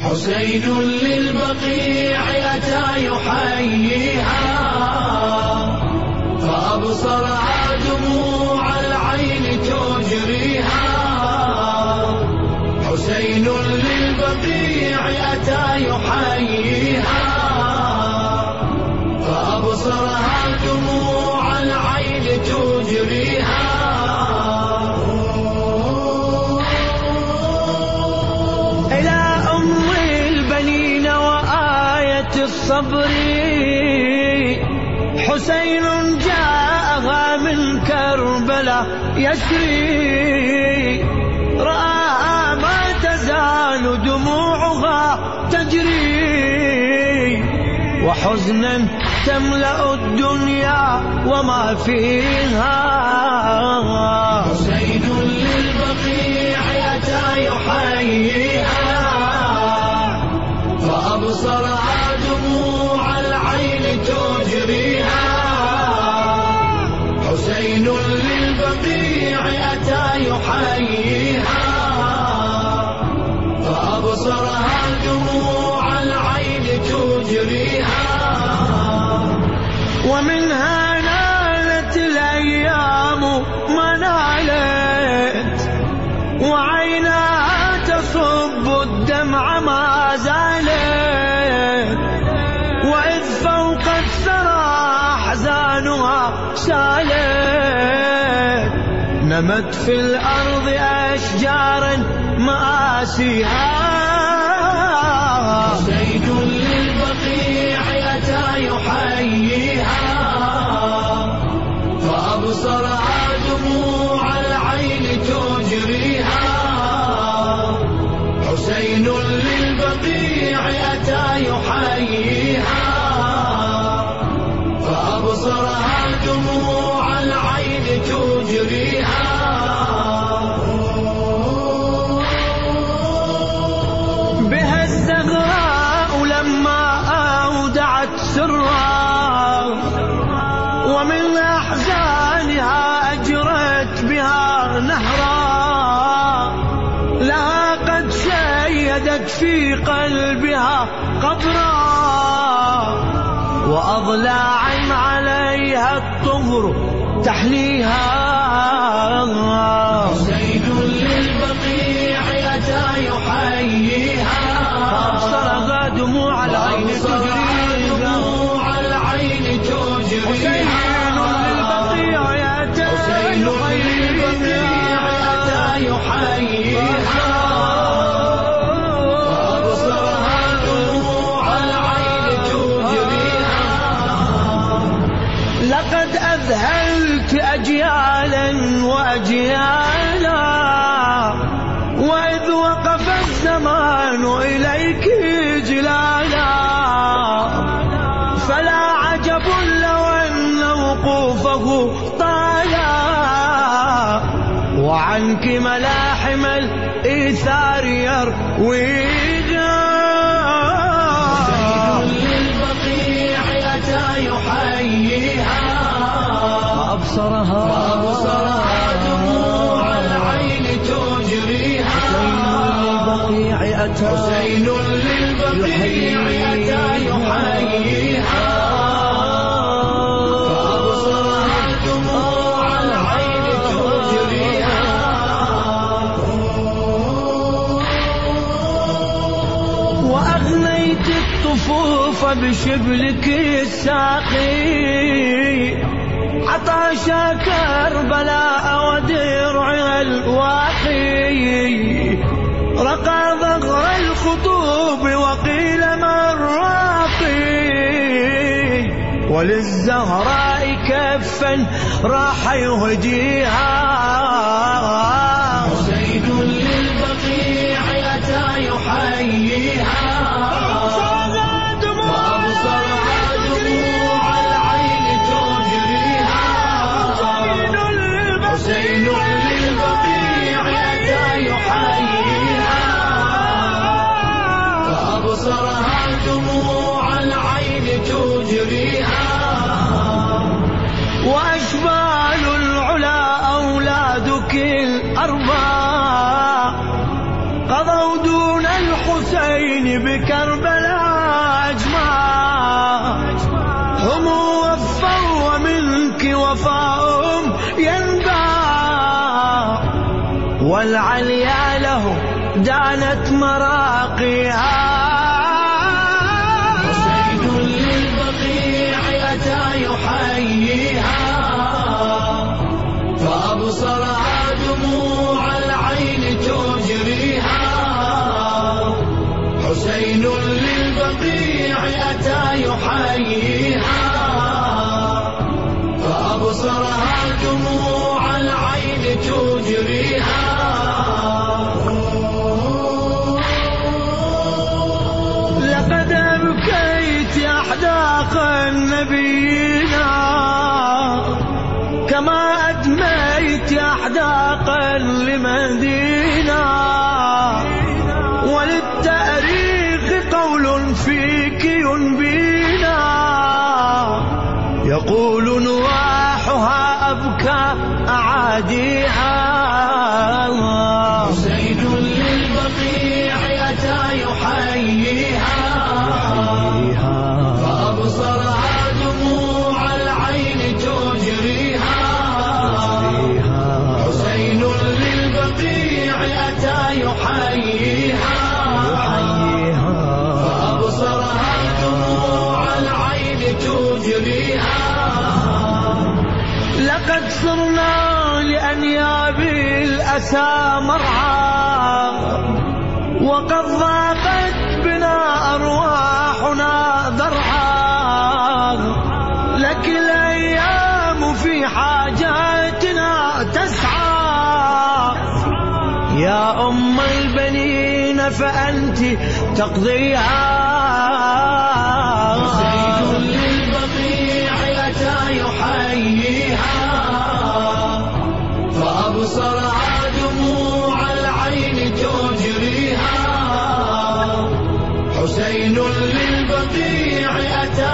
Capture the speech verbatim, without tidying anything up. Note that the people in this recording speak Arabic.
حسين للبقيع أتى يحييها فأبصرها دموع العين تجريها. حسين للبقيع أتى يحييها فأبصرها دموع العين تجريها. إلى أم البنين وآية الصبر حسين جاءها من كربلاء يسري، رآها ما تزال دموعها تجري وحزنا تملأ الدنيا وما فيها. حسين للبقيع أتى يحييها فأبصرها دموع العين تجريها. حسين للبقيع أتى يحييها فأبصرها دموع العين تجريها. ومنها نالت الأيام ما نالت وعينها تصب الدمع ما زالت، وإذ فوق الثرى أحزانها سالت نمت في الأرض أشجارا مآسيها. حسين للبقيع أتى يحييها فأبصرها دموع العين تجريها. حسين للبقيع أتى يحييها فأبصرها دموع العين تجريها. بها الزغراء لما أودعت سرا ومن أحزانها أجرت بها نهرا، لها قد شيدت في قلبها قبرا وأضلاعا عليها الطهر تحليها. حسين للبقيع أتى يحييها فأبصرها دموع العين تجريها. دموع العين تجريها. حسين للبقيع أتى يحييها فأبصرها دموع العين تجريها. لقد أذهلت أجيالا وأجيالا وإذ وقف الزمان إليك جلالا، فلا عجب لو أن وقوفه طالا وعنك ملاحم الإيثار يرويها. للبقيع أتى يحييها فأبصرها فأبصرها دموع العين تجريها. حسين للبقيع أتى يحييها فأبصرها دموع العين تجريها. وأغنيت الطفوف بشبلك الساقي عطاشا كربلاء ودرعها الواقي، رقى ظهر الخطوب وقيل من راقي وللزهراء كفا راح يهديها. حسين للبقيع أتى يحييها فأبصرها دموع العين تجريها. حسين للبقيع أتى يحييها فأبصرها دموع العين تجريها. وأشبال العلا أولادك الأربع قضوا يقتلون الحسين بكربلاء أجمع، هم وفوا ومنك وفاهم ينبع، والعليا له دانت مراقيها. حسين للبقيع أتى يحييها، فأبصرها دموع العين تجريها. حسين للبقيع أتى يحييها، فأبصرها دموع العين تجريها. لقد أبكيت أحداق النبينا، كما أدميت أحداقا لمدينة، وللتاريخ قول فيك ينبينا، يقول نواحها أبكى أعاديها. حسين للبقيع أتى يحييها، فأبصرها دموع العين تجريها. حسين للبقيع أتى يحييها، فأبصرها دموع العين تجريها. لقد صرنا لأنياب الأسى مرعى، وقد ضاقت بنا أرواحنا ذرعا، لك الأيام في حاجاتنا تسعى، يا أم البنين فأنت تقضيها. حسين للبقيع أتى يحييها، فأبصرها دموع العين تجريها. حسين للبقيع أتى